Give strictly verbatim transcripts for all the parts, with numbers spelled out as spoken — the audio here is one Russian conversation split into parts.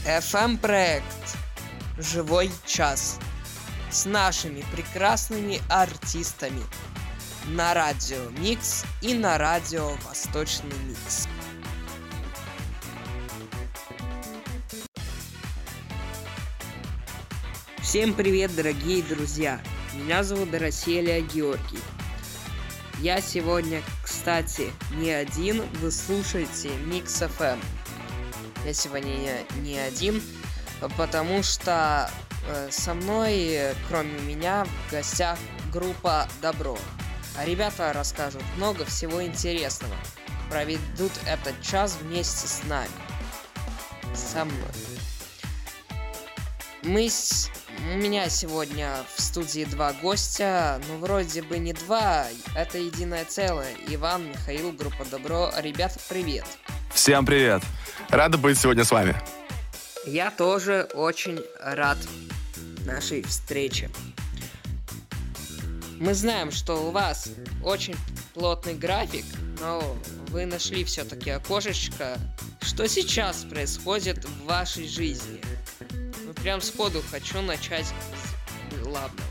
эф эм-проект «Живой час» с нашими прекрасными артистами на радио Микс и на радио Восточный Микс. Всем привет, дорогие друзья! Меня зовут Дороселия Георгий. Я сегодня, кстати, не один, вы слушаете Микс эф эм. Я сегодня не, не один, потому что э, со мной, кроме меня, в гостях группа Добро. А ребята расскажут много всего интересного. Проведут этот час вместе с нами. Со мной. Мы с... У меня сегодня в студии два гостя, но вроде бы не два, это единое целое. Иван, Михаил, группа Добро. Ребята, привет. Всем привет. Рада быть сегодня с вами. Я тоже очень рад нашей встрече. Мы знаем, что у вас очень плотный график, но вы нашли все-таки окошечко. Что сейчас происходит в вашей жизни? Ну, прям сходу хочу начать с главного.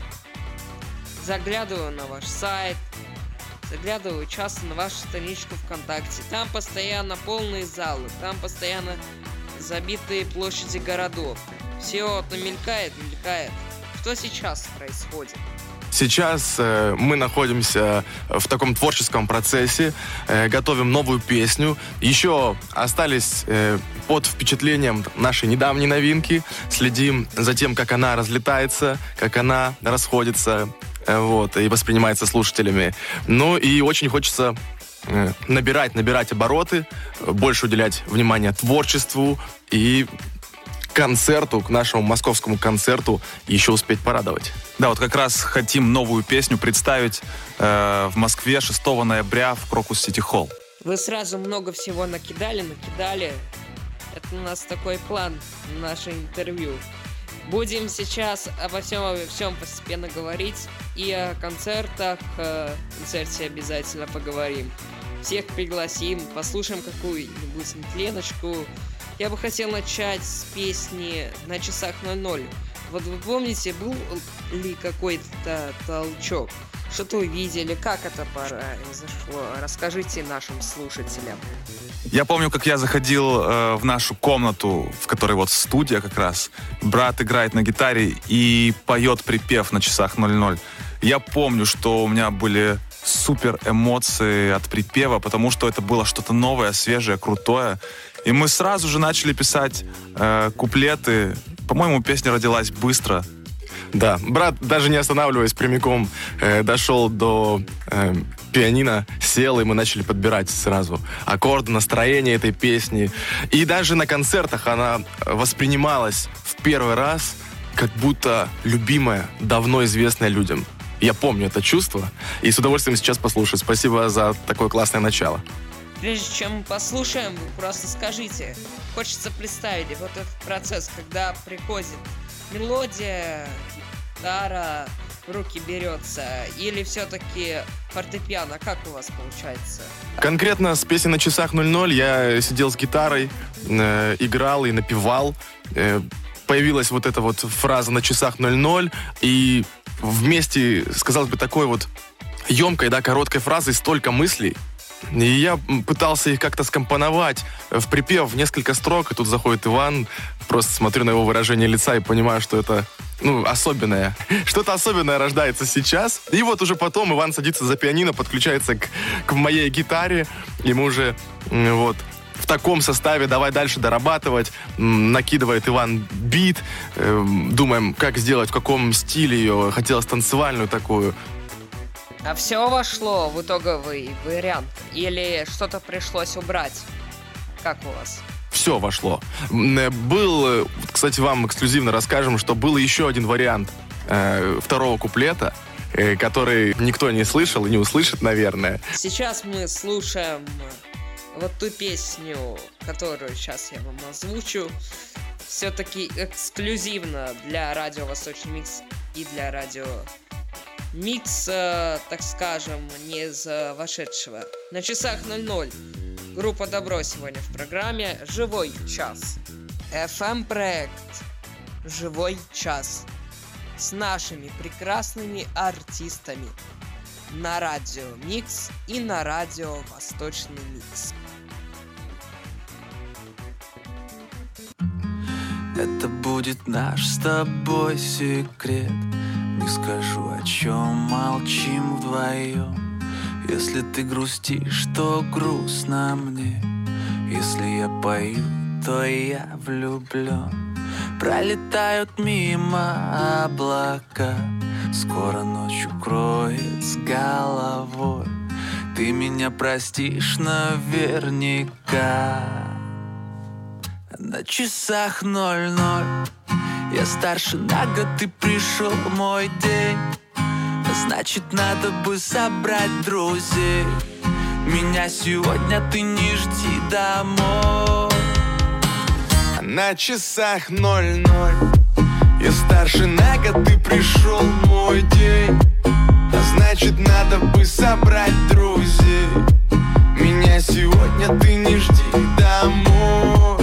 Заглядываю на ваш сайт, заглядываю часто на вашу страничку ВКонтакте. Там постоянно полные залы, там постоянно забитые площади городов. Все вот мелькает, мелькает. Что сейчас происходит? Сейчас э, мы находимся в таком творческом процессе, э, готовим новую песню. Еще остались э, под впечатлением нашей недавней новинки. Следим за тем, как она разлетается, как она расходится, э, вот, и воспринимается слушателями. Ну и очень хочется э, набирать, набирать обороты, больше уделять внимание творчеству и концерту, к нашему московскому концерту еще успеть порадовать. Да, вот как раз хотим новую песню представить э, в Москве шестого ноября в Крокус Сити Холл. Вы сразу много всего накидали, накидали. Это у нас такой план на наше интервью. Будем сейчас обо всем, обо всем постепенно говорить. И о концертах, о концерте обязательно поговорим. Всех пригласим, послушаем какую-нибудь нетленочку. Я бы хотел начать с песни «На часах ноль ноль». Вот вы помните, был ли какой-то толчок? Что-то увидели? Как это произошло? Расскажите нашим слушателям. Я помню, как я заходил э, в нашу комнату, в которой вот студия как раз. Брат играет на гитаре и поет припев «На часах ноль ноль». Я помню, что у меня были супер эмоции от припева, потому что это было что-то новое, свежее, крутое. И мы сразу же начали писать э, куплеты. По-моему, песня родилась быстро. Да, брат, даже не останавливаясь, прямиком э, дошел до э, пианино, сел, и мы начали подбирать сразу аккорды, настроение этой песни. И даже на концертах она воспринималась в первый раз как будто любимая, давно известная людям. Я помню это чувство, и с удовольствием сейчас послушаю. Спасибо за такое классное начало. Прежде чем мы послушаем, вы просто скажите. Хочется представить вот этот процесс, когда приходит мелодия, гитара, в руки берется, или все-таки фортепиано? Как у вас получается? Конкретно с песней «На часах ноль ноль» я сидел с гитарой, э, играл и напевал. Э, появилась вот эта вот фраза «На часах ноль ноль», и вместе, сказалось бы, такой вот емкой, да, короткой фразой столько мыслей. И я пытался их как-то скомпоновать в припев в несколько строк, и тут заходит Иван, просто смотрю на его выражение лица и понимаю, что это, ну, особенное. Что-то особенное рождается сейчас. И вот уже потом Иван садится за пианино, подключается к, к моей гитаре, и мы уже вот в таком составе давай дальше дорабатывать. Накидывает Иван бит, думаем, как сделать, в каком стиле ее. Хотелось танцевальную такую. А все вошло в итоговый вариант? Или что-то пришлось убрать? Как у вас? Все вошло. Был, кстати, вам эксклюзивно расскажем, что был еще один вариант э, второго куплета, э, который никто не слышал и не услышит, наверное. Сейчас мы слушаем вот ту песню, которую сейчас я вам озвучу. Все-таки эксклюзивно для радио Восточный Микс и для радио Микс, э, так скажем, не из э, вошедшего. На часах ноль ноль. Группа Добро сегодня в программе «Живой час». эф эм-проект «Живой час» с нашими прекрасными артистами на радио Микс и на радио Восточный Микс. Это будет наш с тобой секрет. Не скажу, о чем молчим вдвоем. Если ты грустишь, то грустно мне. Если я пою, то я влюблен. Пролетают мимо облака, скоро ночь укроет с головой. Ты меня простишь наверняка. На часах ноль-ноль, я старше на год, ты пришел мой день. Значит, надо бы собрать друзей. Меня сегодня ты не жди домой. На часах ноль-ноль, я старше на год, ты пришел мой день. А значит, надо бы собрать друзей. Меня сегодня ты не жди домой.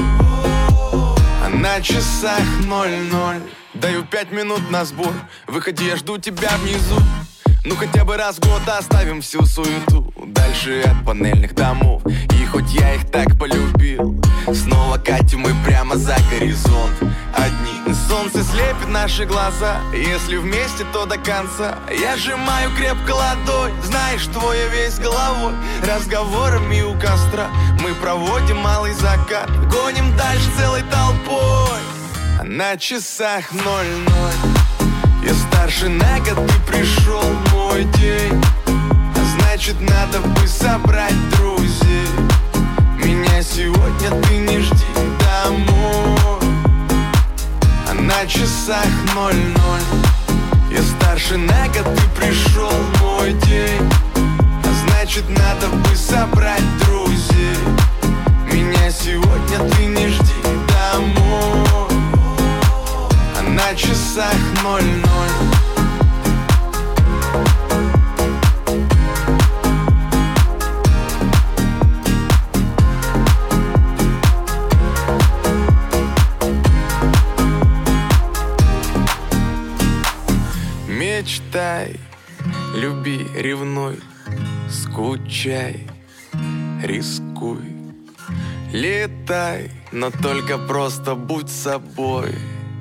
А на часах ноль-ноль, даю пять минут на сбор. Выходи, я жду тебя внизу. Ну хотя бы раз в год оставим всю суету дальше от панельных домов. И хоть я их так полюбил, снова катим мы прямо за горизонт. Одни солнце слепит наши глаза, если вместе, то до конца. Я сжимаю крепко ладонь, знаешь, что я весь головой. Разговорами у костра мы проводим малый закат, гоним дальше целой толпой. А на часах ноль-ноль, я старше на год, ты пришел мой день. А значит, надо бы собрать друзей. Меня сегодня ты не жди домой. А на часах ноль-ноль, я старше на год, ты пришел мой день. А значит, надо бы собрать друзей. Меня сегодня ты не жди домой. А на часах ноль-ноль. Мечтай, люби, ревнуй, скучай, рискуй. Летай, но только просто будь собой.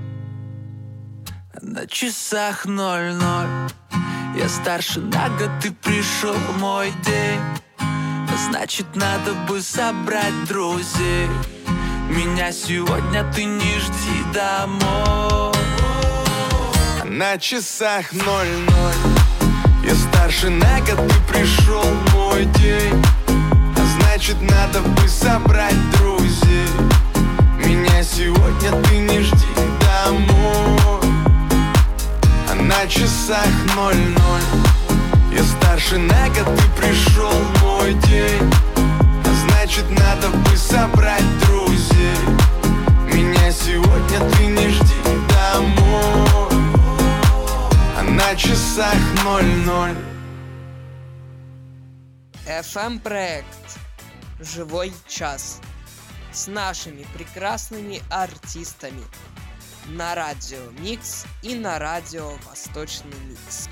На часах ноль-ноль, я старше на год, ты пришел мой день. Значит, надо бы собрать друзей. Меня сегодня ты не жди домой. На часах ноль-ноль, я старше на год, ты пришел мой день. А значит, надо бы собрать друзей. Меня сегодня ты не жди домой. А на часах ноль-ноль, я старше на год, ты пришел мой день. А значит, надо бы собрать друзей. Меня сегодня ты не жди домой. А на часах ноль-ноль. эф эм-проект «Живой час» с нашими прекрасными артистами на радио Микс и на радио Восточный Микс.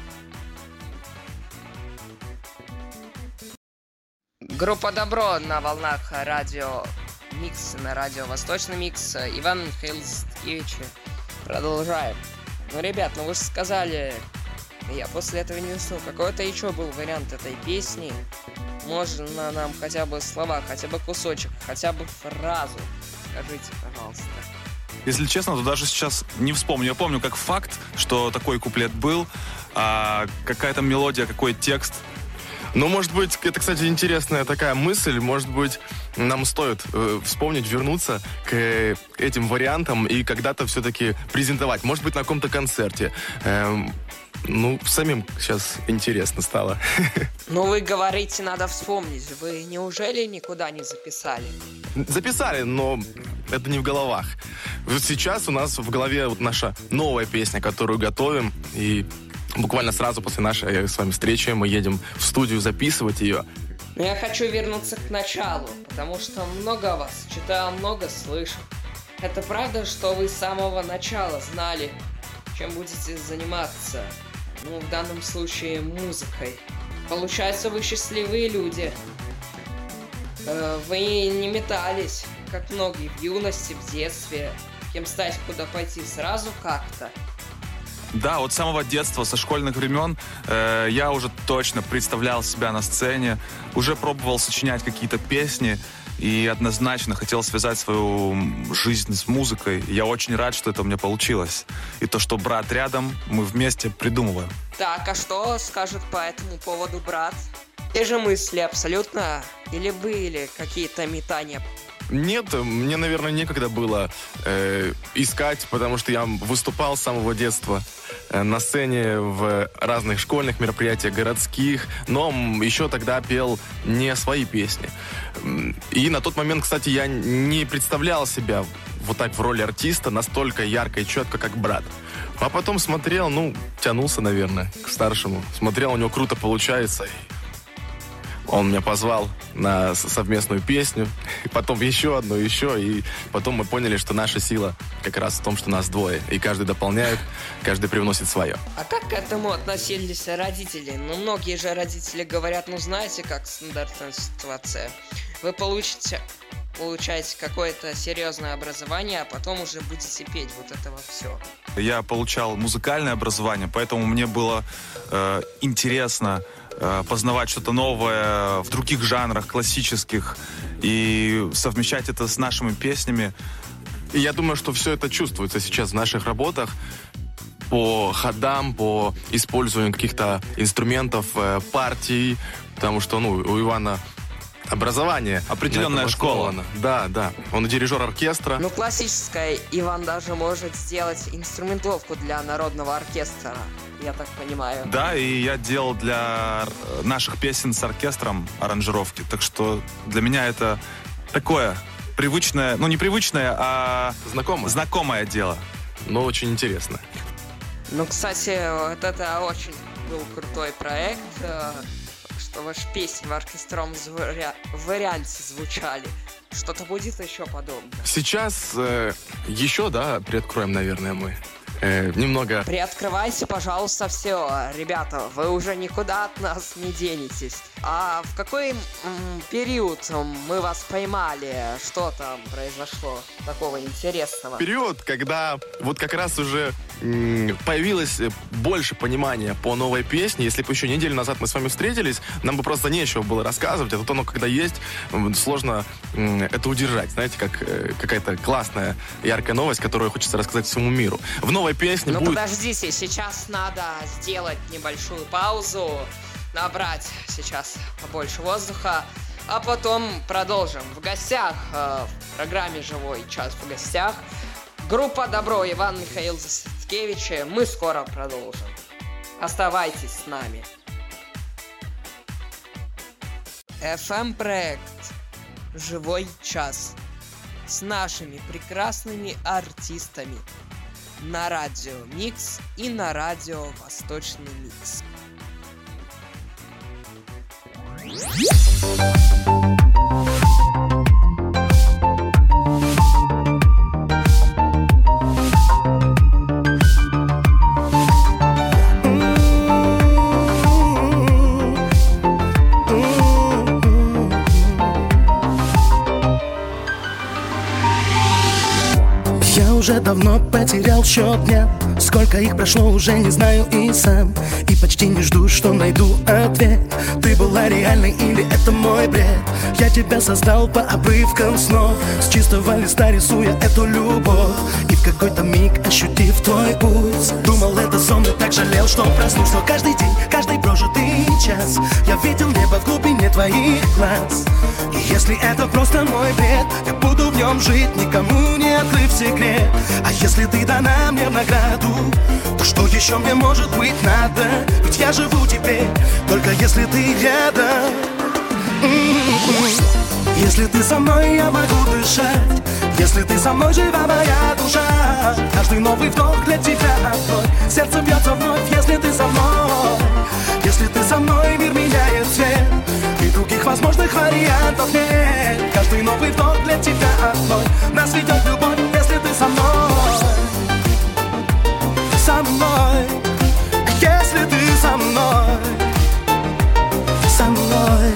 Группа «Добро» на волнах радио Микс и на радио Восточный Микс. Иван Михаил Сткевич. Продолжаем. Ну, ребят, ну вы же сказали, я после этого не уснул. Какой-то еще был вариант этой песни. Можно нам хотя бы слова, хотя бы кусочек, хотя бы фразу. Скажите, пожалуйста. Если честно, то даже сейчас не вспомню. Я помню как факт, что такой куплет был, а какая-то мелодия, какой текст. Ну, может быть, это, кстати, интересная такая мысль. Может быть, нам стоит э, вспомнить, вернуться к э, этим вариантам и когда-то все-таки презентовать. Может быть, на каком-то концерте. Эм, ну, самим сейчас интересно стало. Ну, вы говорите, надо вспомнить. Вы неужели никуда не записали? Записали, но это не в головах. Вот сейчас у нас в голове вот наша новая песня, которую готовим. И буквально сразу после нашей с вами встречи мы едем в студию записывать ее. Но я хочу вернуться к началу, потому что много вас читал, много слышал. Это правда, что вы с самого начала знали, чем будете заниматься? Ну, в данном случае, музыкой. Получается, вы счастливые люди. Э, вы не метались, как многие в юности, в детстве. Кем стать, куда пойти, сразу как-то. Да, вот с самого детства, со школьных времен э, я уже точно представлял себя на сцене, уже пробовал сочинять какие-то песни и однозначно хотел связать свою жизнь с музыкой. Я очень рад, что это у меня получилось. И то, что брат рядом, мы вместе придумываем. Так, а что скажет по этому поводу брат? Те же мысли абсолютно? Или были какие-то метания? Нет, мне, наверное, некогда было э, искать, потому что я выступал с самого детства э, на сцене в разных школьных мероприятиях, городских, но еще тогда пел не свои песни. И на тот момент, кстати, я не представлял себя вот так в роли артиста настолько ярко и четко, как брат. А потом смотрел, ну, тянулся, наверное, к старшему. Смотрел, у него круто получается, и он меня позвал на совместную песню, и потом еще одну, еще, и потом мы поняли, что наша сила как раз в том, что нас двое, и каждый дополняет, каждый привносит свое. А как к этому относились родители? Ну, многие же родители говорят, ну, знаете, как стандартная ситуация. Вы получите, получаете какое-то серьезное образование, а потом уже будете петь вот это вот все. Я получал музыкальное образование, поэтому мне было э, интересно познавать что-то новое в других жанрах, классических, и совмещать это с нашими песнями. И я думаю, что все это чувствуется сейчас в наших работах по ходам, по использованию каких-то инструментов, партий, потому что, ну, у Ивана образование. Определенная школа. Да, да. Он дирижер оркестра. Ну, классическая. Иван даже может сделать инструментовку для народного оркестра, я так понимаю. Да, и я делал для наших песен с оркестром аранжировки. Так что для меня это такое привычное, ну не привычное, а знакомое, знакомое дело. Но очень интересно. Ну, кстати, вот это очень был крутой проект, что ваши песни в оркестровом звуя... варианте звучали. Что-то будет еще подобное? Сейчас э, еще, да, приоткроем, наверное, мы. Э, немного... Приоткрывайте, пожалуйста, все. Ребята, вы уже никуда от нас не денетесь. А в какой м, период мы вас поймали? Что там произошло такого интересного? Период, когда вот как раз уже м, появилось больше понимания по новой песне. Если бы еще неделю назад мы с вами встретились, нам бы просто нечего было рассказывать. А тут оно, когда есть, сложно м, это удержать. Знаете, как э, какая-то классная, яркая новость, которую хочется рассказать всему миру. В новой песне Ну будет... подождите, сейчас надо сделать небольшую паузу, набрать сейчас побольше воздуха, а потом продолжим. В гостях, э, в программе «Живой час в гостях», группа «Добро», Иван, Михаил Засветкевич. Мы скоро продолжим. Оставайтесь с нами. эф эм-проект «Живой час» с нашими прекрасными артистами на радио Микс и на радио Восточный Микс. Уже давно потерял счет дня. Сколько их прошло, уже не знаю и сам. И почти не жду, что найду ответ. Ты была реальной или это мой бред? Я тебя создал по обрывкам снов, с чистого листа рисуя эту любовь. И в какой-то миг, ощутив твой пульс, думал, это сон, и так жалел, что проснулся. Но каждый день, каждый прожитый час я видел небо в глубине твоих глаз. И если это просто мой бред, я буду в нем жить, никому не открыв секрет. А если ты дана мне в награду, то что еще мне может быть надо? Ведь я живу теперь, только если ты рядом. Mm-hmm. Если ты со мной, я могу дышать. Если ты со мной, жива моя душа. Каждый новый вдох для тебя одной. Сердце бьется вновь, если ты со мной. Если ты со мной, мир меняет цвет. И других других возможных вариантов нет. Каждый новый вдох для тебя одной. Нас ведет любовь, если ты со мной. Со мной. Если ты со мной. Со мной.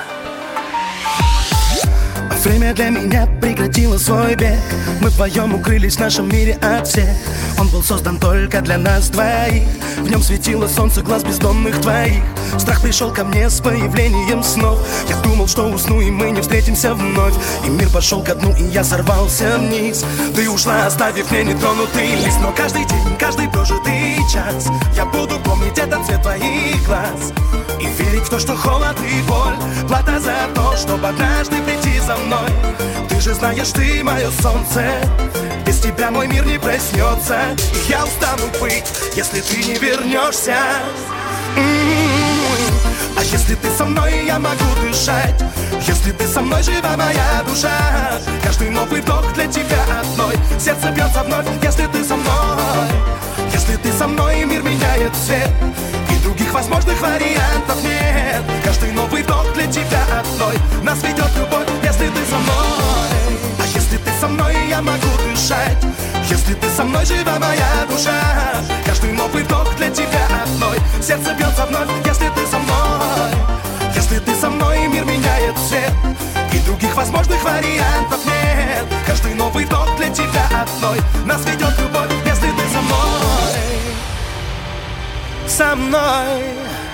Время для меня прекратило свой бег. Мы вдвоем укрылись в нашем мире от всех. Он был создан только для нас двоих. В нем светило солнце глаз бездомных твоих. Страх пришел ко мне с появлением снов. Я думал, что усну и мы не встретимся вновь. И мир пошел ко дну, и я сорвался вниз. Ты ушла, оставив мне нетронутый лист. Но каждый день, каждый прожитый час я буду помнить этот цвет твоих глаз. И верить в то, что холод и боль плата за то, чтобы однажды прийти за мной. Ты же знаешь, ты мое солнце. Без тебя мой мир не проснется. И я устану быть, если ты не вернешься. М-м-м. А если ты со мной, я могу дышать. Если ты со мной, жива моя душа. Каждый новый вдох для тебя одной. Сердце бьется вновь, если ты со мной. Если ты со мной, мир меняет цвет. И других возможных вариантов нет. Каждый новый вдох для тебя одной. Нас ведет любовь, если ты со мной. А если ты со мной, я могу дышать. Если ты со мной, жива моя душа. Каждый новый вдох для тебя одной. Сердце бьется вновь, если ты со мной. Если ты со мной, мир меняет цвет. И других возможных вариантов нет. Каждый новый вдох для тебя одной. Нас ведет любовь, если ты со мной. Со мной.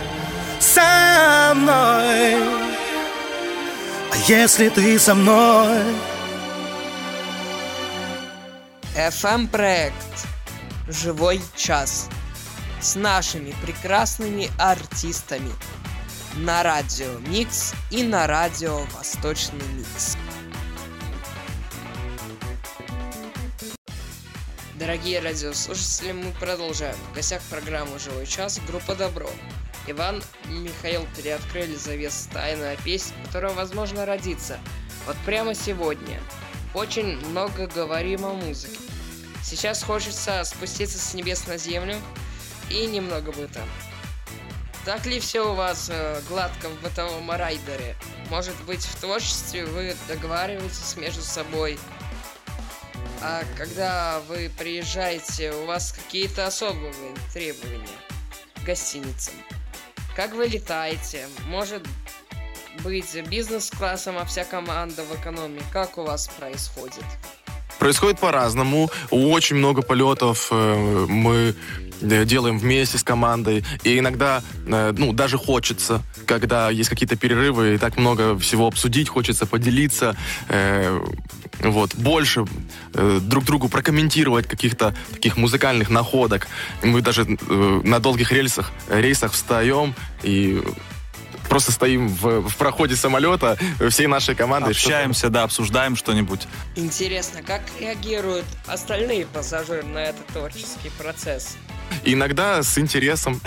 Со мной. А если ты со мной? эф эм-проект «Живой час» с нашими прекрасными артистами на радио Микс и на радио Восточный Микс. Дорогие радиослушатели, мы продолжаем. В гостях программы «Живой час» группа «Добро». Иван и Михаил приоткрыли завесу тайны о песне, которая, возможно, родится вот прямо сегодня. Очень много говорим о музыке. Сейчас хочется спуститься с небес на землю и немного быта. Так ли все у вас э, гладко в бытовом райдере? Может быть, в творчестве вы договариваетесь между собой? А когда вы приезжаете, у вас какие-то особые требования к гостиницам? Как вы летаете? Может быть, бизнес-классом, а вся команда в экономе? Как у вас происходит? Происходит по-разному. Очень много полетов э, мы делаем вместе с командой. И иногда, э, ну, даже хочется, когда есть какие-то перерывы, и так много всего обсудить, хочется поделиться, э, вот, больше э, друг другу прокомментировать каких-то таких музыкальных находок. Мы даже э, на долгих рельсах, рейсах встаем и просто стоим в, в проходе самолета всей нашей командой. Общаемся, да, обсуждаем что-нибудь. Интересно, как реагируют остальные пассажиры на этот творческий процесс? Иногда с интересом,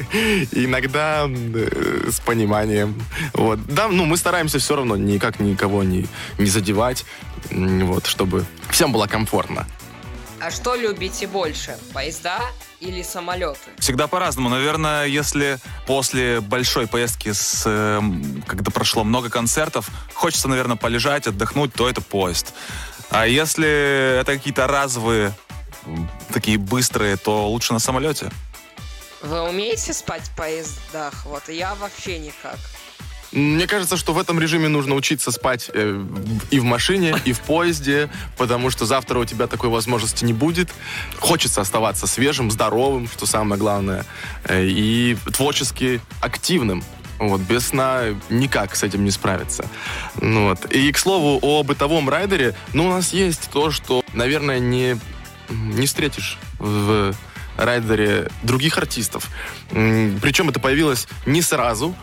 иногда э, с пониманием. Вот. Да, ну, мы стараемся все равно никак никого не, не задевать, вот, чтобы всем было комфортно. А что любите больше, поезда или самолеты? Всегда по-разному. Наверное, если после большой поездки, с, э, когда прошло много концертов, хочется, наверное, полежать, отдохнуть, то это поезд. А если это какие-то разовые, такие быстрые, то лучше на самолете. Вы умеете спать в поездах? Вот я вообще никак. Мне кажется, что в этом режиме нужно учиться спать э, и в машине, и в поезде, потому что завтра у тебя такой возможности не будет. Хочется оставаться свежим, здоровым, что самое главное, э, и творчески активным. Вот, без сна никак с этим не справиться. Ну, вот. И, к слову, о бытовом райдере, ну, у нас есть то, что, наверное, не, не встретишь в райдере других артистов. Причем это появилось не сразу.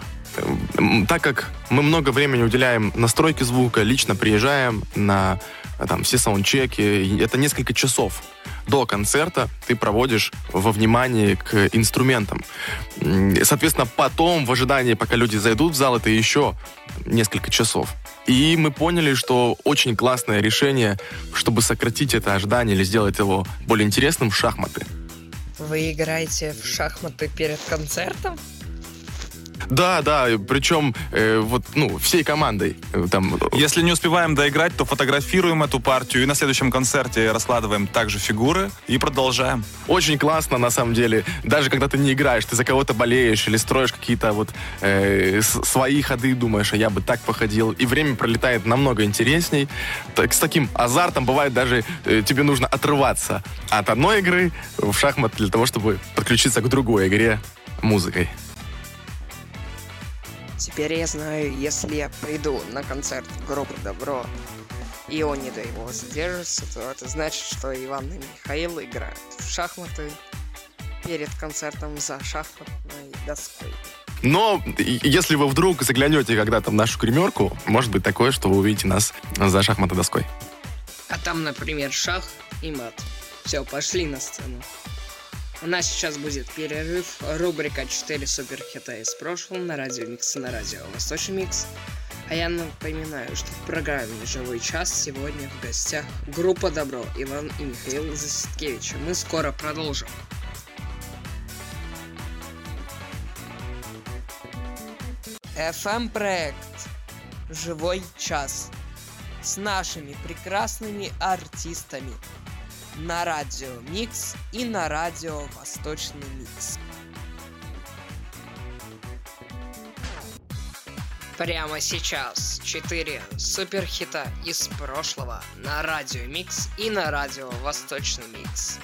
Так как мы много времени уделяем настройке звука, лично приезжаем на там, все саундчеки, это несколько часов до концерта ты проводишь во внимании к инструментам. Соответственно, потом, в ожидании, пока люди зайдут в зал, это еще несколько часов. И мы поняли, что очень классное решение, чтобы сократить это ожидание или сделать его более интересным, шахматы. Вы играете в шахматы перед концертом? Да, да, причем э, вот, ну, всей командой. э, Там, Если не успеваем доиграть, то фотографируем эту партию и на следующем концерте раскладываем также фигуры и продолжаем. очень классно, на самом деле. Даже когда ты не играешь, ты за кого-то болеешь или строишь какие-то вот э, с- свои ходы, думаешь, а я бы так походил. И время пролетает намного интересней. Так, с таким азартом бывает даже э, тебе нужно отрываться от одной игры в шахматы для того, чтобы подключиться к другой игре музыкой. Теперь я знаю, если я приду на концерт группы «Добро» и он не до его задержится, то это значит, что Иван и Михаил играют в шахматы перед концертом за шахматной доской. Но и- если вы вдруг заглянете когда-то в нашу гримерку, может быть такое, что вы увидите нас за шахматной доской. А там, например, шах и мат. Все, пошли на сцену. У нас сейчас будет перерыв. Рубрика четыре суперхита из прошлого на радио Микс и на радио Восточный Микс. А я напоминаю, что в программе «Живой час» сегодня в гостях группа «Добро» Иван и Михаил Заситкевичи. Мы скоро продолжим. эф эм-проект «Живой час» с нашими прекрасными артистами на радио Микс и на радио Восточный Микс. Прямо сейчас четыре суперхита из прошлого на радио Микс и на радио Восточный Микс.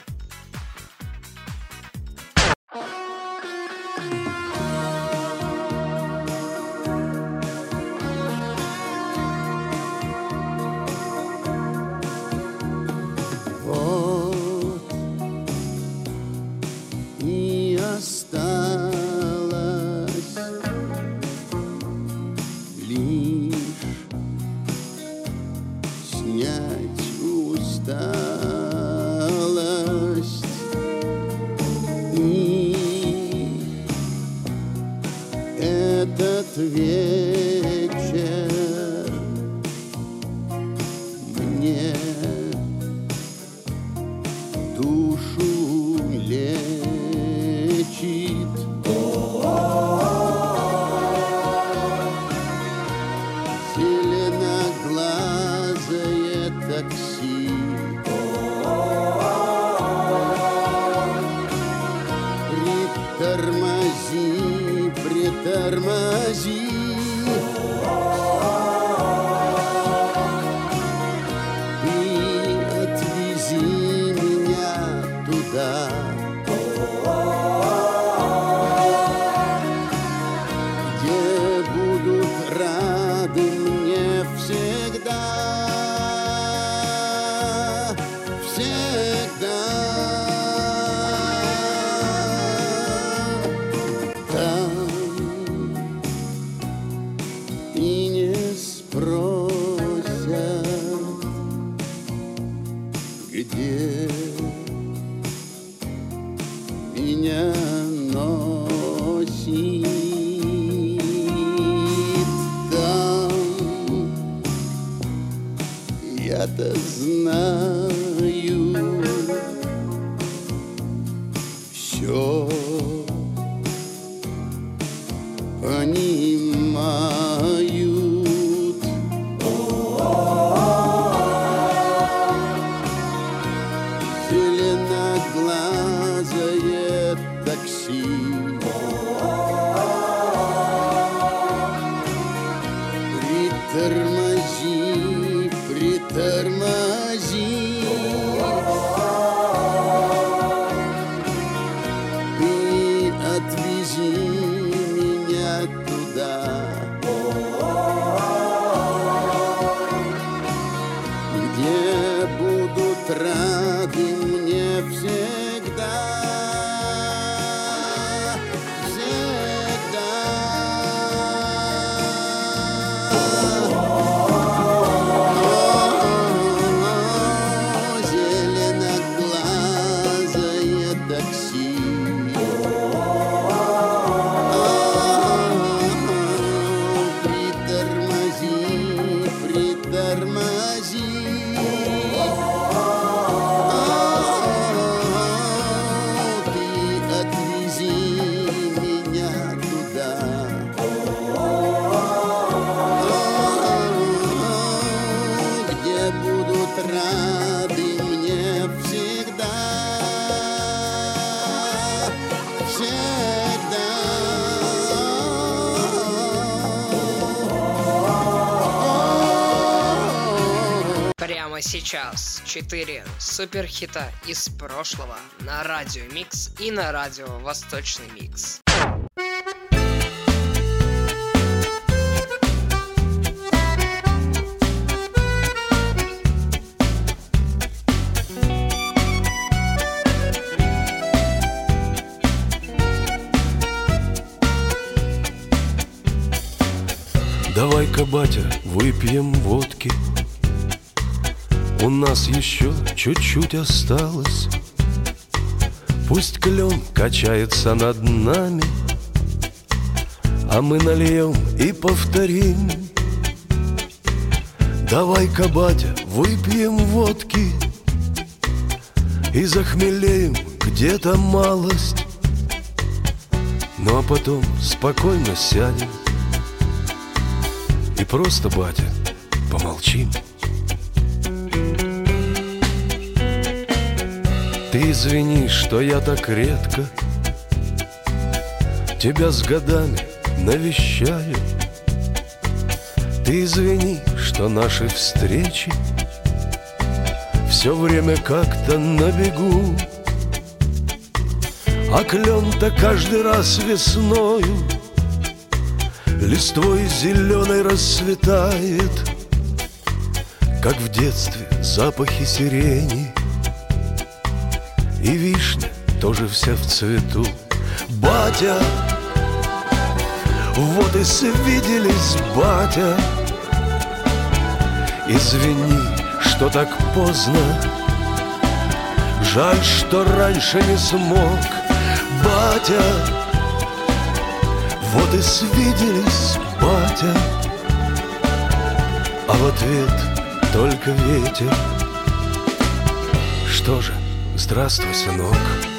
Вот и осталось лишь снять усталость и этот вечер мне душу лечит. Зеленоглазое такси притормози, притормози. Ты отвези меня туда, где будут рады мне всегда, всегда. Там и не спросят, где меня носит. Там я-то знаю все, понимают. Зеленоглазое такси притормози, притормози. Ты отвези меня туда, где будут рады мне всегда, всегда. О, зеленоглазое такси притормози, притормози. сейчас четыре суперхита из прошлого на Радио Микс и на Радио Восточный Микс. Давай-ка, батя, выпьем водки. У нас еще чуть-чуть осталось. Пусть клен качается над нами, а мы нальем и повторим. Давай-ка, батя, выпьем водки и захмелеем где-то малость. Ну а потом спокойно сядем и просто, батя, помолчим. Ты извини, что я так редко тебя с годами навещаю. Ты извини, что наши встречи все время как-то на бегу. А клен-то каждый раз весною листвой зеленой расцветает, как в детстве запахи сирени. И вишня тоже вся в цвету. Батя, вот и свиделись, батя. Извини, что так поздно, жаль, что раньше не смог. Батя, вот и свиделись, батя. А в ответ только ветер. Что же, здравствуй, сынок.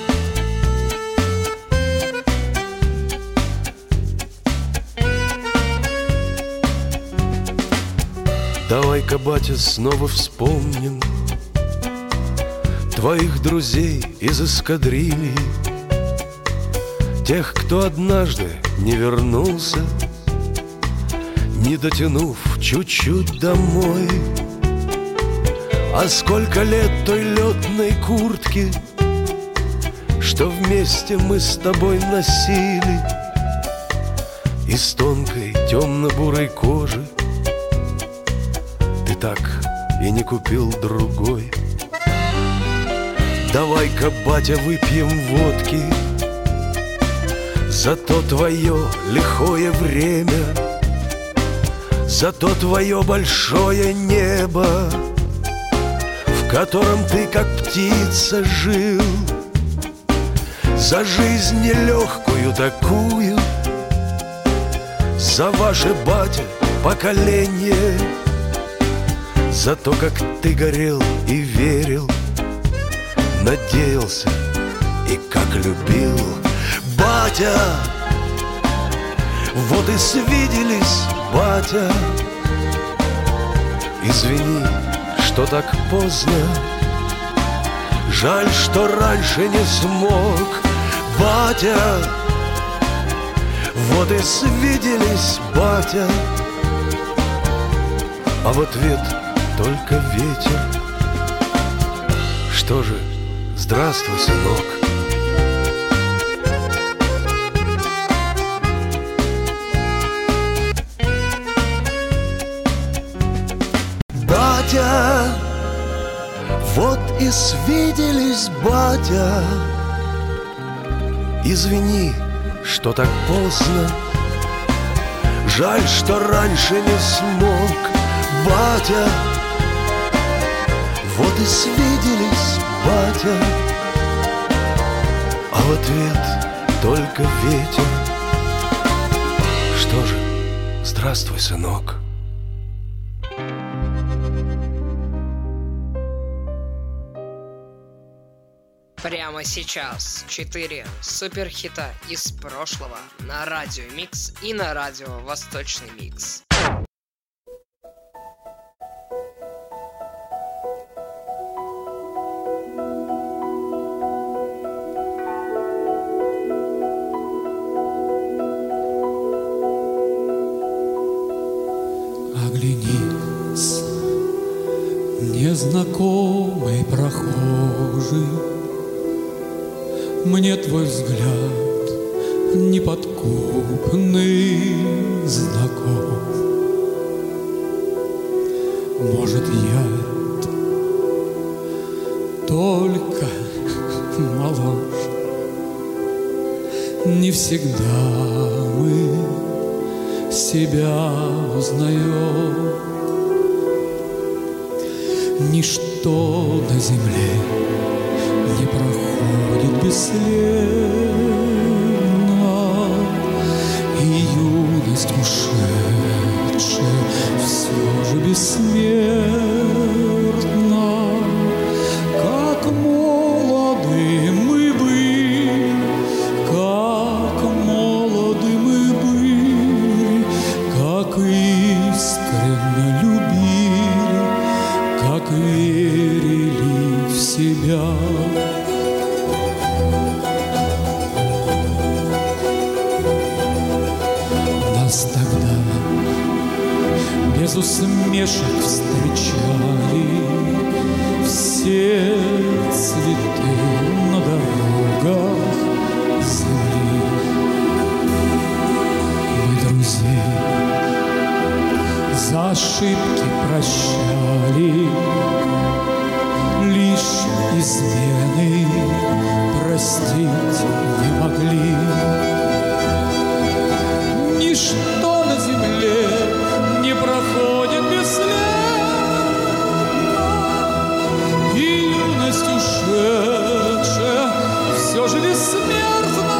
Давай-ка, батя, снова вспомним твоих друзей из эскадрильи, тех, кто однажды не вернулся, не дотянув чуть-чуть домой. А сколько лет той летной куртки, что вместе мы с тобой носили, из тонкой темно-бурой кожи ты так и не купил другой. Давай-ка, батя, выпьем водки за то твое лихое время, за то твое большое небо, в котором ты как птица жил, за жизнь нелегкую такую, за ваше, батя, поколение, за то, как ты горел и верил, надеялся и как любил. Батя, вот и свиделись, батя. Извини, что так поздно, жаль, что раньше не смог. Батя, вот и свиделись, батя. А в ответ только ветер. Что же, здравствуй, сынок. Батя, вот и свиделись, батя. Извини, что так поздно, жаль, что раньше не смог. Батя, вот и свиделись, батя. А в ответ только ветер. Что же, здравствуй, сынок. Прямо сейчас четыре суперхита из прошлого на Радио Микс и на Радио Восточный Микс. Оглянись, не знаю. незнакомый прохожий, мне твой взгляд неподкупный знаком. Может, я только моложе, не всегда мы себя узнаем. Ничто на земле не проходит бесследно, и юность ушедшая все же бессмертна. Как молоды мы были, как молоды мы были, как искренне любили, как верили в себя. Нас тогда без усмешек встречали все цветы на дорогах земли. Мы друзей за ошибки прощали, лишь измены простить не могли. Ничто на земле не проходит бесследно, и юность ушедшая все же бессмертна.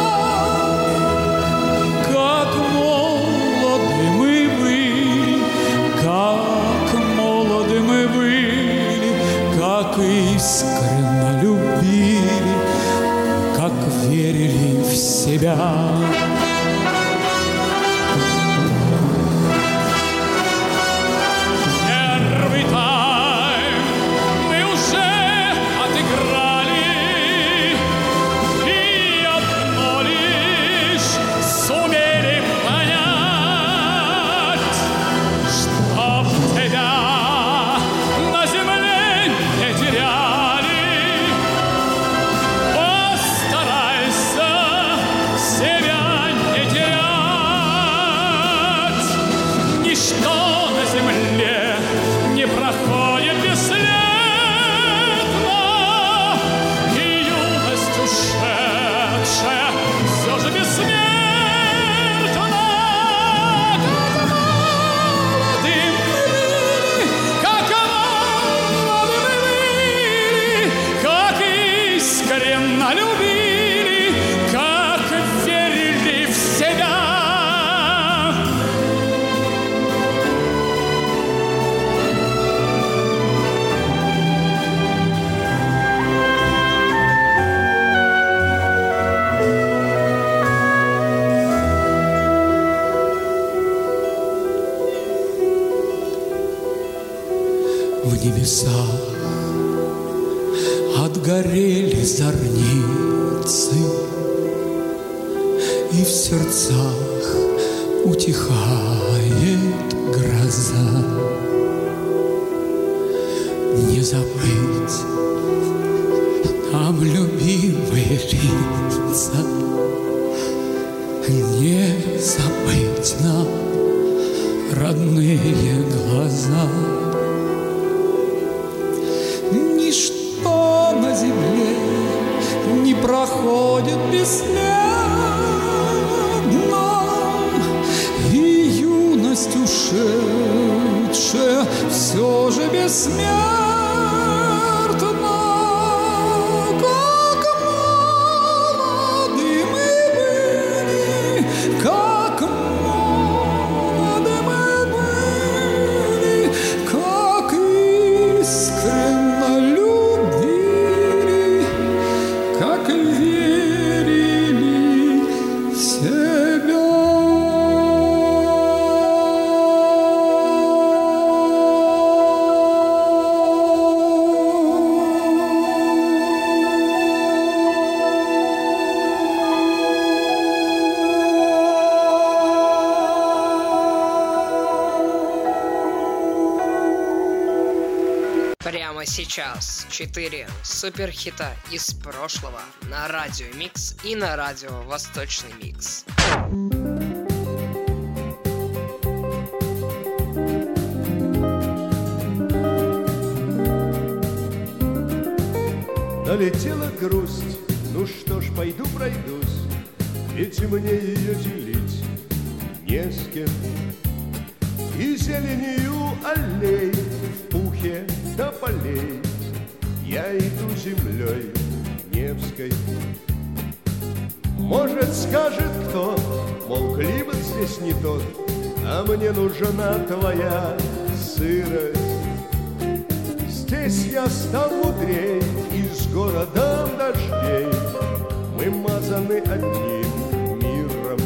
Как молоды мы были, как молоды мы были, как искренне любили, как верили в себя. Первый тайм мы уже отыграли, и одно лишь сумели понять, чтоб тебя на земле не теряли. Постарайся себя не терять. Ничто на земле не проходит бесследно, и юность ушедшая все же бессмертна. Как молоды мы были, как искренне любили, как верили в себя. В небесах отгорели зорницы, и в сердцах утихает гроза. Не забыть нам любимые лица, не забыть нам родные глаза. Ничто на земле не проходит бесследно, и юность ушедшая все же бессмертна. Как молоды мы были, как молоды мы были, как искренне любили, как верили в себя. сейчас четыре суперхита из прошлого на радио Микс и на радио Восточный Микс. Налетела грусть, ну что ж, пойду пройдусь, ведь мне ее делить не с кем. И зеленью аллей в пухе до полей я иду землей Невской. Может, скажет кто, мол, климат здесь не тот, а мне нужна твоя сырость. Здесь я стал мудрей, и с городом дождей мы мазаны одним миром.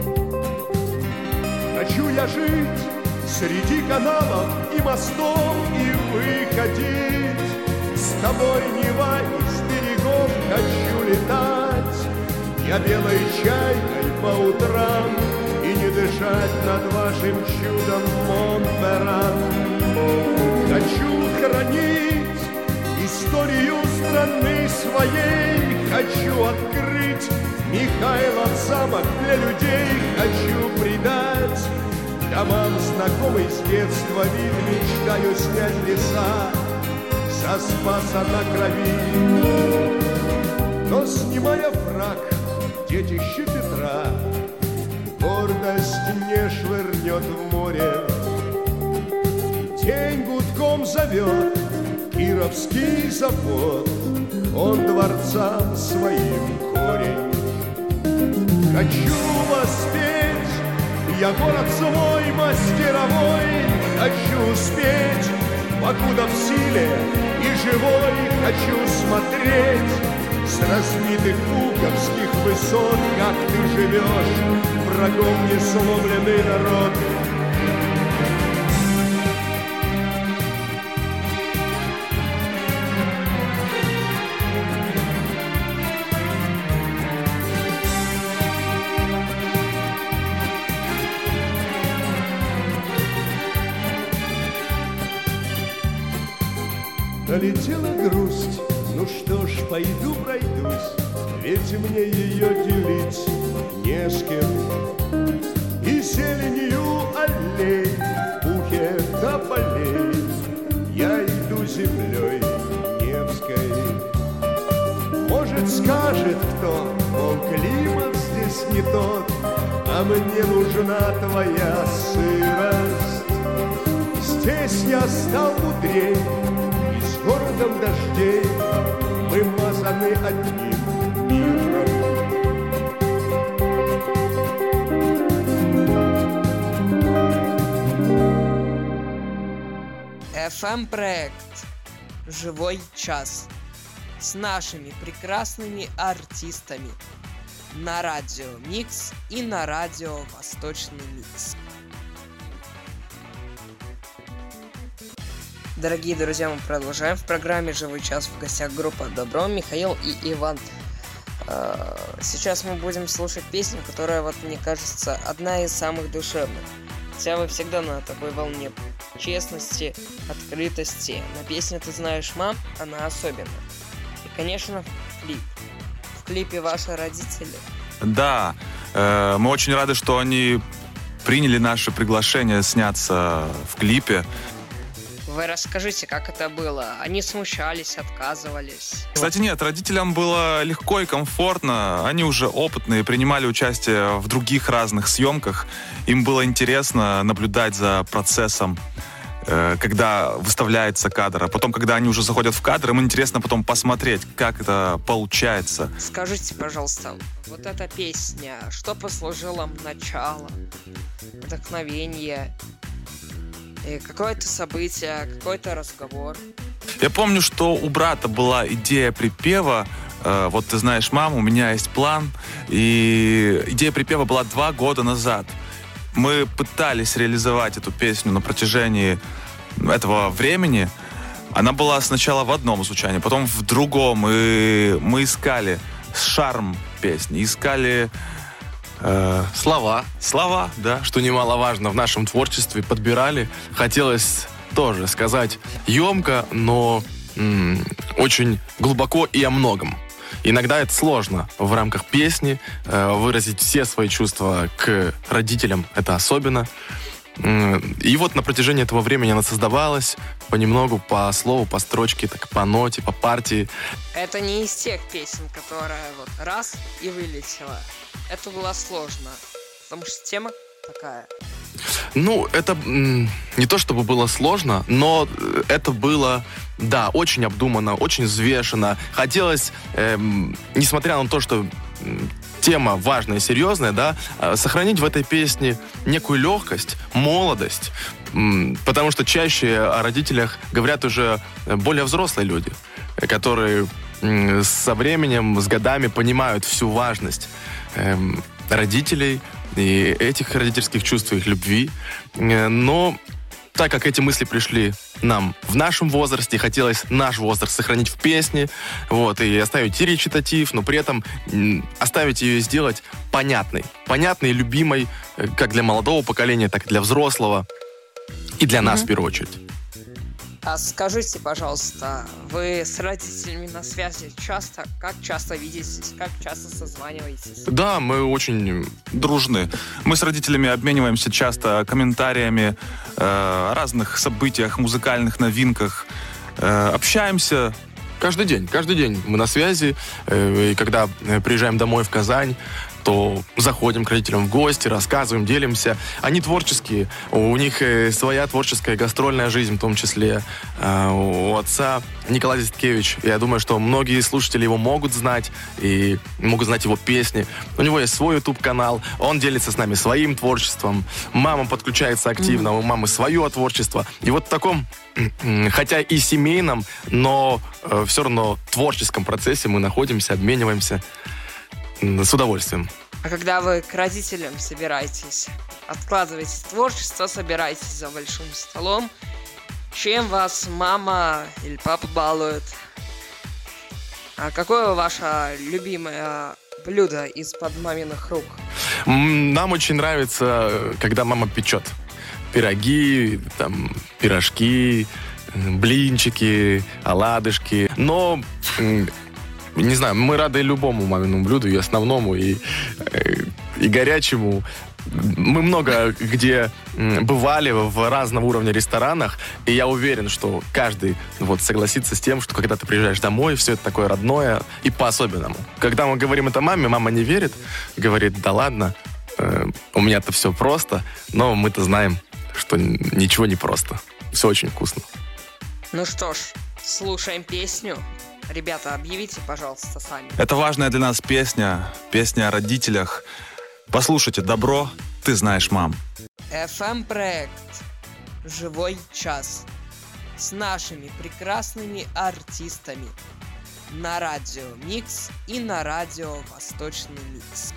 Хочу я жить среди каналов и мостов и выходить с тобой, Нева, из берегов хочу летать я белой чайкой по утрам и не дышать над вашим чудом Монферран. Хочу хранить историю страны своей, хочу открыть Михайлов замок для людей, хочу придать домам знакомый с детства вид, мечтаю снять леса со Спаса на Крови. Но, снимая фрак, детище Петра гордость не швырнет в море. День гудком зовет Кировский завод, он дворцам своим корень. Хочу воспеть я город свой мастеровой, хочу успеть, покуда в силе и живой. Хочу смотреть с разбитых пуговских высот, как ты живешь, врагом не сломленный народ. Налетела грусть, ну что ж, пойду пройдусь, ведь мне ее делить не с кем. И зеленью аллей, в пухе до полей я иду землей Невской. Может, скажет кто, мол, климат здесь не тот, а мне нужна твоя сырость. Здесь я стал мудрей, городом дождей мы мазаны одним миром. эф эм-проект «Живой час» с нашими прекрасными артистами на радио Микс и на радио Восточный Микс. Дорогие друзья, мы продолжаем в программе «Живой час». В гостях группа «Добро», Михаил и Иван. Сейчас мы будем слушать песню, которая, вот мне кажется, одна из самых душевных. Хотя вы всегда на такой волне честности, открытости. На песне «Ты знаешь, мам», она особенная. И, конечно, клип. В клипе ваши родители. Да, э, мы очень рады, что они приняли наше приглашение сняться в клипе. Вы расскажите, как это было? Они смущались, отказывались? Кстати, нет, родителям было легко и комфортно. Они уже опытные, принимали участие в других разных съемках. Им было интересно наблюдать за процессом, когда выставляется кадр. А потом, когда они уже заходят в кадр, им интересно потом посмотреть, как это получается. Скажите, пожалуйста, вот эта песня, что послужило началом, вдохновение? Какое-то событие, какой-то разговор. Я помню, что у брата была идея припева. Э, вот ты знаешь, мам, у меня есть план. И идея припева была два года назад. Мы пытались реализовать эту песню на протяжении этого времени. Она была сначала в одном звучании, потом в другом. И мы искали шарм песни, искали... Э, слова. Слова, да. Что немаловажно в нашем творчестве, подбирали. Хотелось тоже сказать емко, но м, очень глубоко и о многом. Иногда это сложно в рамках песни э, выразить все свои чувства к родителям, это особенно. И вот на протяжении этого времени она создавалась понемногу, по слову, по строчке, так по ноте, по партии. Это не из тех песен, которая вот раз и вылетела. Это было сложно, потому что тема такая. Ну, это м, не то чтобы было сложно, но это было, да, очень обдуманно, очень взвешенно. Хотелось, эм, несмотря на то, что м, тема важная и серьезная, да, сохранить в этой песне некую легкость, молодость, м, потому что чаще о родителях говорят уже более взрослые люди, которые м, со временем, с годами понимают всю важность эм, родителей, и этих родительских чувств, их любви. Но так как эти мысли пришли нам в нашем возрасте, хотелось наш возраст сохранить в песне, вот, и оставить и речитатив, но при этом оставить ее и сделать понятной. Понятной и любимой как для молодого поколения, так и для взрослого, и для mm-hmm. нас в первую очередь. А скажите, пожалуйста, вы с родителями на связи часто? Как часто видитесь? Как часто созваниваетесь? Да, мы очень дружны. Мы с родителями обмениваемся часто комментариями э, о разных событиях, музыкальных новинках. Э, общаемся. Каждый день, каждый день мы на связи. Э, и когда приезжаем домой в Казань, то заходим к родителям в гости, рассказываем, делимся. Они творческие, у них своя творческая гастрольная жизнь в том числе. У отца Николай Зисткевич, я думаю, что многие слушатели его могут знать и могут знать его песни. У него есть свой YouTube-канал, он делится с нами своим творчеством. Мама подключается активно, у мамы свое творчество. И вот в таком, хотя и семейном, но все равно творческом процессе мы находимся, обмениваемся. С удовольствием. А когда вы к родителям собираетесь, откладываете творчество, собираетесь за большим столом, чем вас мама или папа балуют? А какое ваше любимое блюдо из-под маминых рук? Нам очень нравится, когда мама печет пироги, там, пирожки, блинчики, оладушки. Но... Не знаю, мы рады любому маминому блюду, и основному, и, и горячему. Мы много где бывали в разного уровня ресторанах, и я уверен, что каждый вот согласится с тем, что когда ты приезжаешь домой, все это такое родное и по-особенному. Когда мы говорим это маме, мама не верит, говорит, да ладно, э, у меня-то все просто, но мы-то знаем, что ничего не просто. Все очень вкусно. Ну что ж, слушаем песню. Ребята, объявите, пожалуйста, сами. Это важная для нас песня, песня о родителях. Послушайте «Добро, ты знаешь, мам». эф эм-проект «Живой час» с нашими прекрасными артистами на радио Микс и на радио Восточный Микс.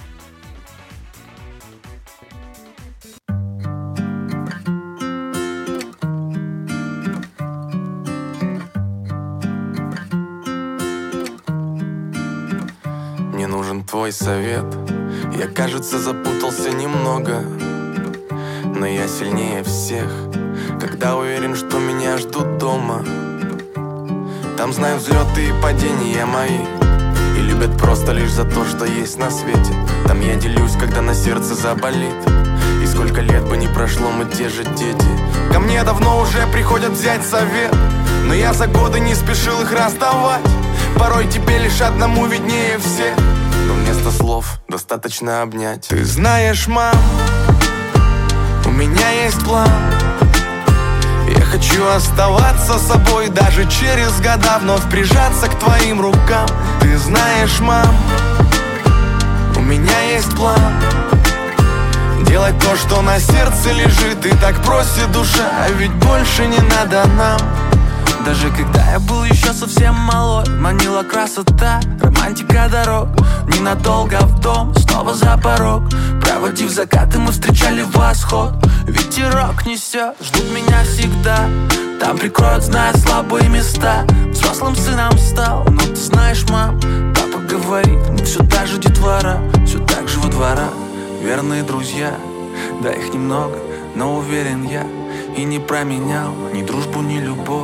Мне нужен твой совет. Я, кажется, запутался немного, но я сильнее всех, когда уверен, что меня ждут дома. Там знают взлеты и падения мои, и любят просто лишь за то, что есть на свете. Там я делюсь, когда на сердце заболит, и сколько лет бы ни прошло, мы те же дети. Ко мне давно уже приходят взять совет, но я за годы не спешил их раздавать. Порой тебе лишь одному виднее всех, но вместо слов достаточно обнять. Ты знаешь, мам, у меня есть план. Я хочу оставаться собой даже через года, вновь прижаться к твоим рукам. Ты знаешь, мам, у меня есть план. Делать то, что на сердце лежит, и так просит душа, а ведь больше не надо нам. Даже когда я был еще совсем малой, манила красота, романтика дорог. Ненадолго в дом, снова за порог. Проводив закаты, мы встречали восход. Ветерок несет, ждут меня всегда. Там прикроют, зная слабые места. Взрослым сыном стал, но ты знаешь, мам, папа говорит, мы все та же детвора, все так же во дворах. Верные друзья, да их немного, но уверен я, и не променял ни дружбу, ни любовь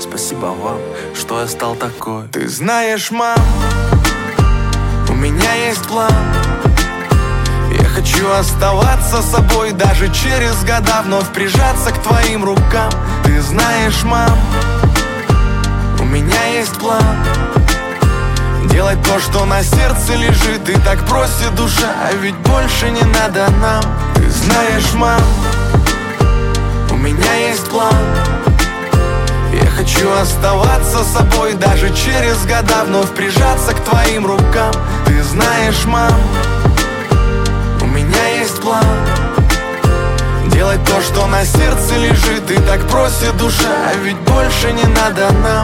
Спасибо вам, что я стал такой. Ты знаешь, мам, у меня есть план. Я хочу оставаться собой даже через года, вновь прижаться к твоим рукам. Ты знаешь, мам, у меня есть план. Делать то, что на сердце лежит, и так просит душа, а ведь больше не надо нам. Ты знаешь, мам, у меня есть план. Я хочу оставаться собой даже через года, вновь прижаться к твоим рукам. Ты знаешь, мам, у меня есть план. Делать то, что на сердце лежит, и так просит душа, а ведь больше не надо нам.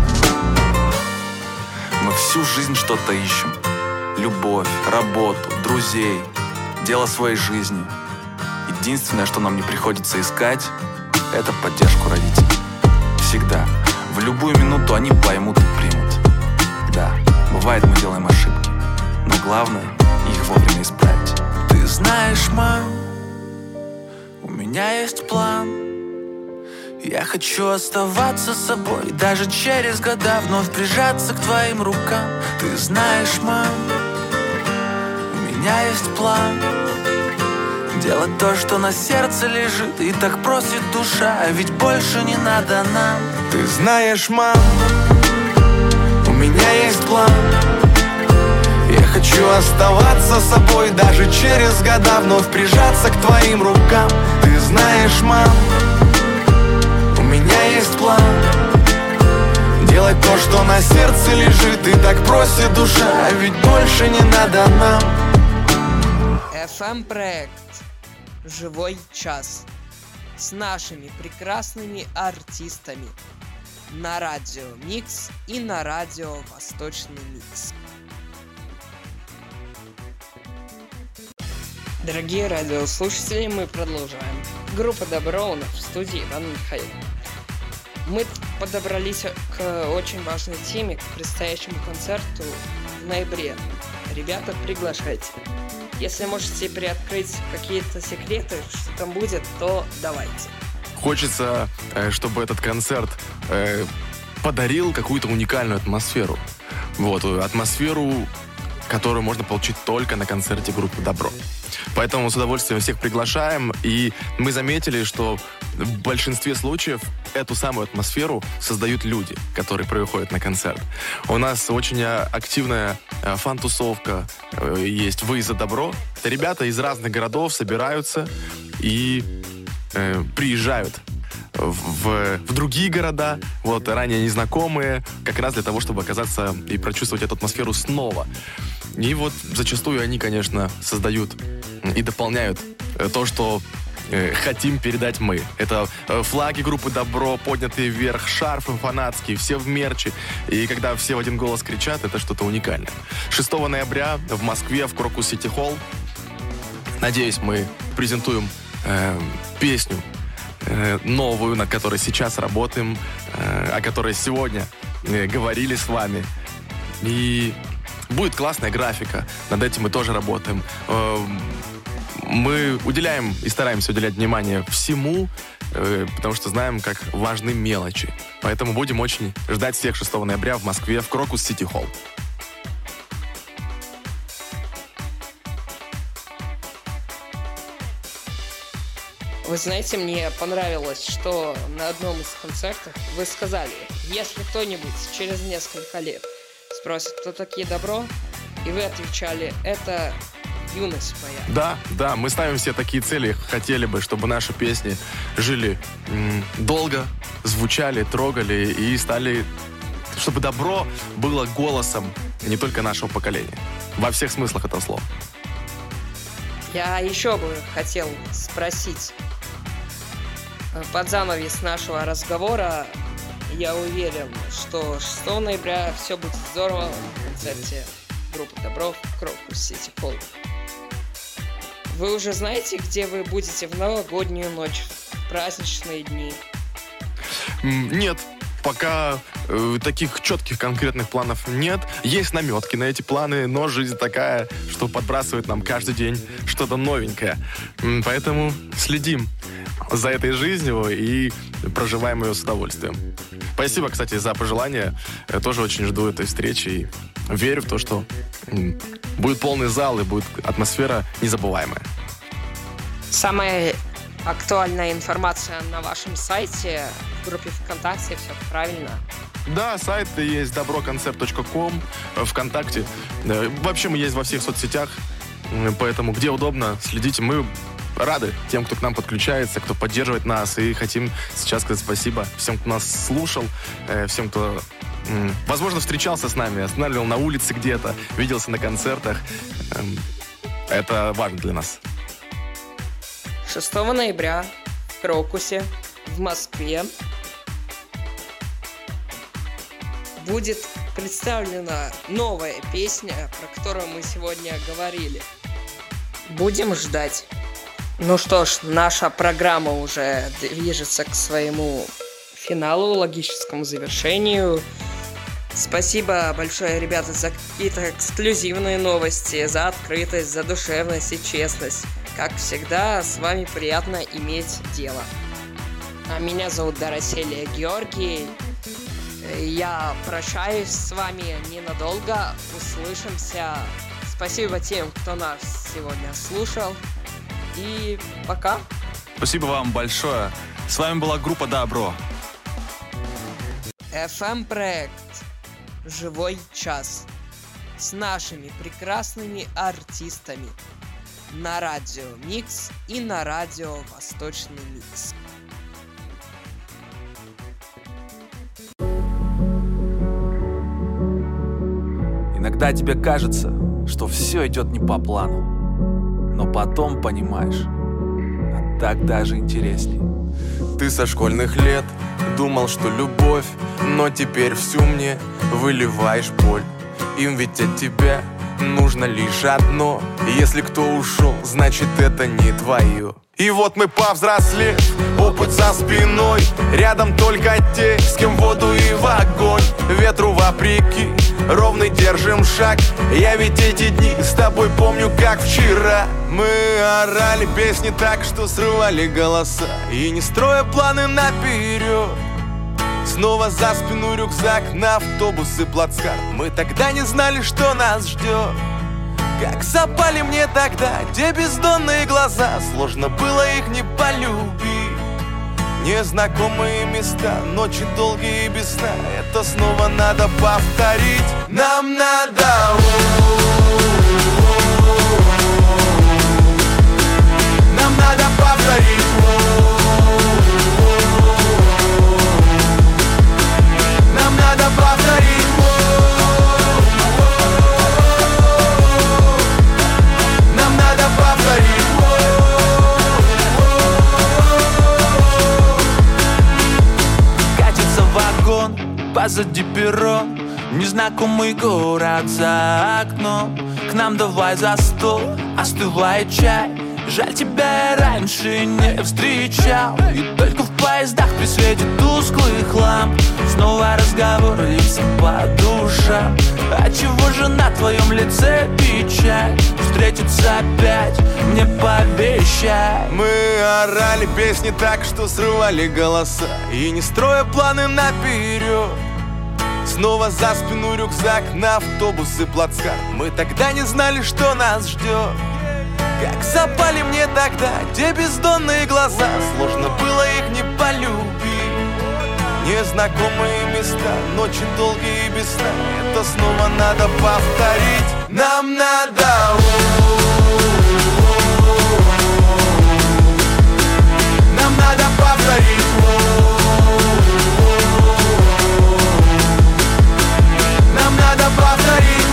Мы всю жизнь что-то ищем. Любовь, работу, друзей, дело своей жизни. Единственное, что нам не приходится искать, это поддержку родителей. Всегда, в любую минуту они поймут и примут. Да, бывает, мы делаем ошибки, но главное их вовремя исправить. Ты знаешь, мам, у меня есть план. Я хочу оставаться собой даже через года, вновь прижаться к твоим рукам. Ты знаешь, мам, у меня есть план. Делать то, что на сердце лежит, и так просит душа, а ведь больше не надо нам. Ты знаешь, мам, у меня есть план. Я хочу оставаться собой даже через года, вновь прижаться к твоим рукам. Ты знаешь, мам, у меня есть план. Делать то, что на сердце лежит, и так просит душа, а ведь больше не надо нам. эф эм-проект «Живой час» с нашими прекрасными артистами на радио Микс и на радио Восточный Микс. Дорогие радиослушатели, мы продолжаем. Группа Добро у нас в студии Иван Михаил. Мы подобрались к очень важной теме, к предстоящему концерту в ноябре. Ребята, приглашайте. Если можете приоткрыть какие-то секреты, что там будет, то давайте. Хочется, чтобы этот концерт подарил какую-то уникальную атмосферу. Вот, атмосферу, которую можно получить только на концерте группы Добро. Поэтому с удовольствием всех приглашаем. И мы заметили, что в большинстве случаев эту самую атмосферу создают люди, которые приходят на концерт. У нас очень активная фан-тусовка есть «Вы за добро». Это ребята из разных городов собираются и э, приезжают в, в другие города, вот, ранее незнакомые, как раз для того, чтобы оказаться и прочувствовать эту атмосферу снова. И вот зачастую они, конечно, создают и дополняют то, что э, хотим передать мы. Это э, флаги группы Добро, поднятые вверх, шарфы фанатские, все в мерче. И когда все в один голос кричат, это что-то уникальное. шестого ноября в Москве, в Крокус Сити Холл. Надеюсь, мы презентуем э, песню э, новую, над которой сейчас работаем, э, о которой сегодня э, говорили с вами. И будет классная графика, над этим мы тоже работаем. Мы уделяем и стараемся уделять внимание всему, потому что знаем, как важны мелочи. Поэтому будем очень ждать всех шестого ноября в Москве в Крокус Сити Холл. Вы знаете, мне понравилось, что на одном из концертов вы сказали, если кто-нибудь через несколько лет спросит, кто такие Добро, и вы отвечали, это юность моя. Да, да, мы ставим все такие цели, хотели бы, чтобы наши песни жили м- долго, звучали, трогали и стали, чтобы Добро было голосом не только нашего поколения, во всех смыслах этого слова. Я еще бы хотел спросить, под занавес нашего разговора, я уверен, что шестого ноября все будет здорово на концерте группы Добро в Крокус Сити Холл. Вы уже знаете, где вы будете в новогоднюю ночь, в праздничные дни? Нет, пока э, таких четких конкретных планов нет. Есть наметки на эти планы, но жизнь такая, что подбрасывает нам каждый день что-то новенькое. Поэтому следим за этой жизнью и проживаем ее с удовольствием. Спасибо, кстати, за пожелания. Я тоже очень жду этой встречи и верю в то, что м, будет полный зал и будет атмосфера незабываемая. Самая актуальная информация на вашем сайте, в группе ВКонтакте, все правильно? Да, сайт есть добро концерт точка ком, ВКонтакте. Э, Вообще мы есть во всех соцсетях, м, поэтому где удобно, следите. Мы рады тем, кто к нам подключается, кто поддерживает нас, и хотим сейчас сказать спасибо всем, кто нас слушал, э, всем, кто, м, возможно, встречался с нами, останавливал на улице где-то, виделся на концертах. Эм, Это важно для нас. шестого ноября в Крокусе в Москве будет представлена новая песня, про которую мы сегодня говорили. Будем ждать. Ну что ж, наша программа уже движется к своему финалу, логическому завершению. Спасибо большое, ребята, за какие-то эксклюзивные новости, за открытость, за душевность и честность. Как всегда, с вами приятно иметь дело. А меня зовут Дороселия Георгий. Я прощаюсь с вами ненадолго. Услышимся. Спасибо тем, кто нас сегодня слушал. И пока. Спасибо вам большое. С вами была группа Добро. эф эм-проект «Живой час» с нашими прекрасными артистами на радио Микс и на радио Восточный Микс. Иногда тебе кажется, что все идет не по плану, но потом понимаешь, а так даже интересней. Ты со школьных лет думал, что любовь, но теперь всю мне выливаешь боль. Им ведь от тебя нужно лишь одно. Если кто ушел, значит это не твое. И вот мы повзрослели, опыт за спиной. Рядом только те, с кем в воду и в огонь. Ветру вопреки, ровно держим шаг. Я ведь эти дни с тобой помню как вчера. Мы орали песни так, что срывали голоса, и не строя планы наперед. Снова за спину рюкзак на автобус и плацкарт. Мы тогда не знали, что нас ждет. Как запали мне тогда те бездонные глаза. Сложно было их не полюбить. Незнакомые места, ночи долгие и без сна. Это снова надо повторить. Нам надо. Нам надо повторить. Нам надо повторить. Нам надо повторить. Катится вагон, позади перрон, незнакомый город за окном. К нам давай за стол, остывает чай. Жаль, тебя я раньше не встречал. И только в поездах при свете тусклых ламп снова разговор льется по душам. А чего же на твоем лице печаль? Встретиться опять мне пообещай. Мы орали песни так, что срывали голоса, и не строя планы наперед. Снова за спину рюкзак на автобус и плацкарт. Мы тогда не знали, что нас ждет. Как запали мне тогда те бездонные глаза. Сложно было их не полюбить. Незнакомые места, ночи долгие и без сна. Это снова надо повторить. Нам надо. Нам надо повторить. Нам надо повторить.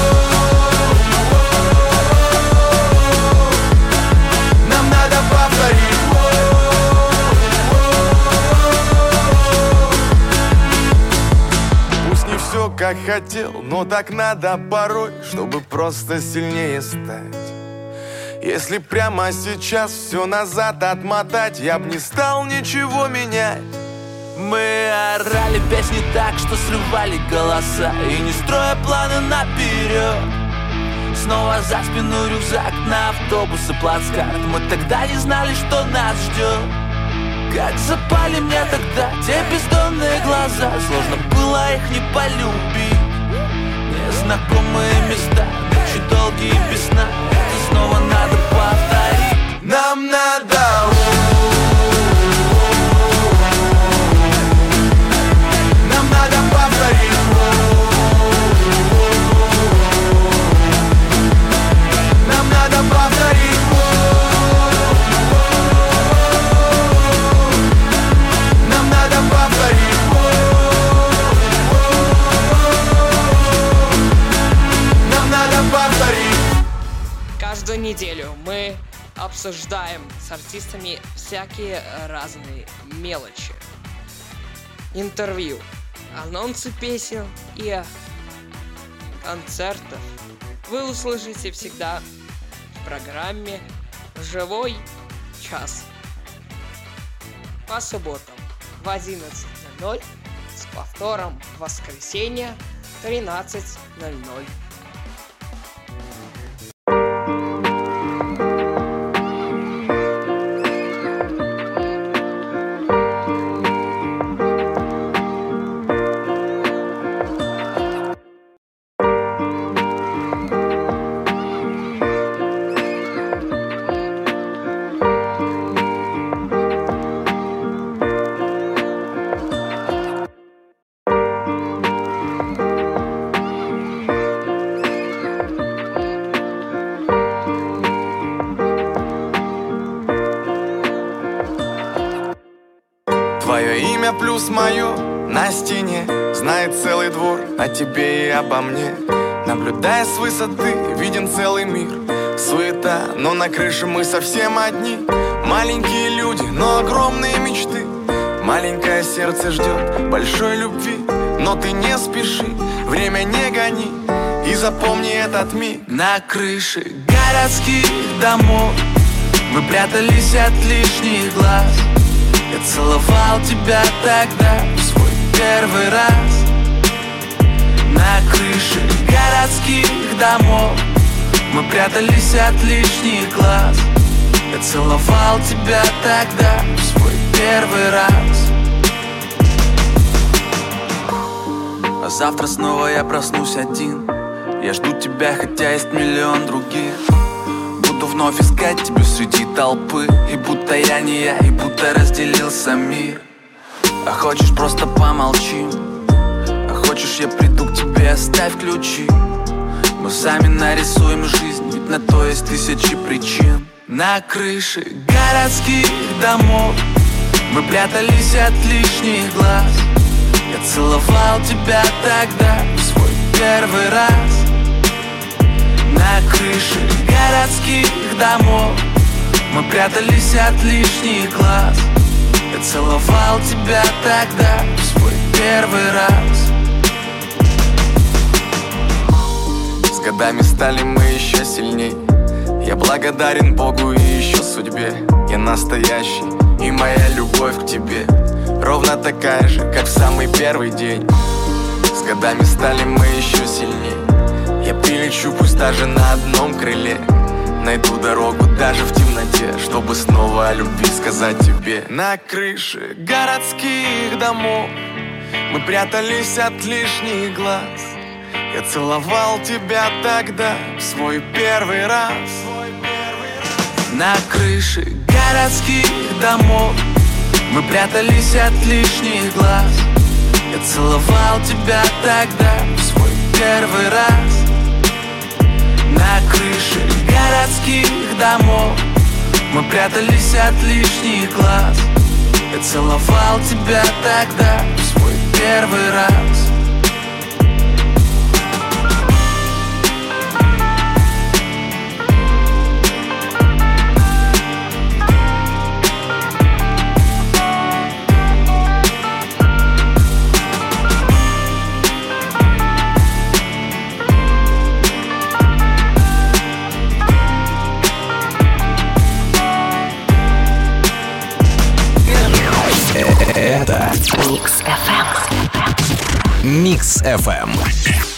Нам надо повторить. Пусть не все как хотел, но так надо порой, чтобы просто сильнее стать. Если прямо сейчас все назад отмотать, я б не стал ничего менять. Мы орали песни так, что срывали голоса, и не строя планы наперед. Снова за спину рюкзак на автобус и плацкарт. Мы тогда не знали, что нас ждет. Как запали мне тогда те бездонные глаза. Сложно было их не полюбить. Незнакомые места, ночи долгие без сна. Это снова надо повторить. Нам надо. Нам надо повторить. Нам надо повторить. Нам надо повторить. Нам надо повторить. Каждую неделю мы обсуждаем с артистами всякие разные мелочи. Интервью, анонсы песен и концертов вы услышите всегда в программе «Живой час» по субботам в одиннадцать ноль ноль с повтором в воскресенье в тринадцать ноль ноль. Твое имя плюс мое на стене знает целый двор о тебе и обо мне. Наблюдая с высоты, виден целый мир. Суета, но на крыше мы совсем одни. Маленькие люди, но огромные мечты. Маленькое сердце ждет большой любви. Но ты не спеши, время не гони. И запомни этот миг. На крыше городских домов мы прятались от лишних глаз. Я целовал тебя тогда в свой первый раз. На крыше городских домов мы прятались от лишних глаз. Я целовал тебя тогда в свой первый раз. А завтра снова я проснусь один. Я жду тебя, хотя есть миллион других. Буду вновь искать тебя среди толпы. И будто я не я, и будто разделился мир. А хочешь, просто помолчим. А хочешь, я приду к тебе, оставь ключи. Мы сами нарисуем жизнь, ведь на то есть тысячи причин. На крыше городских домов мы прятались от лишних глаз. Я целовал тебя тогда в свой первый раз. На крыше городских домов мы прятались от лишних глаз. Я целовал тебя тогда в свой первый раз. С годами стали мы еще сильней. Я благодарен Богу и еще судьбе. Я настоящий, и моя любовь к тебе ровно такая же, как в самый первый день. С годами стали мы еще сильней. Я прилечу, пусть даже на одном крыле. Найду дорогу даже в темноте, чтобы снова о любви сказать тебе. На крыше городских домов мы прятались от лишних глаз. Я целовал тебя тогда в свой первый раз. На крыше городских домов мы прятались от лишних глаз. Я целовал тебя тогда в свой первый раз. На крыше городских домов мы прятались от лишних глаз. Я целовал тебя тогда в свой первый раз. Это Микс эф эм. Микс эф эм.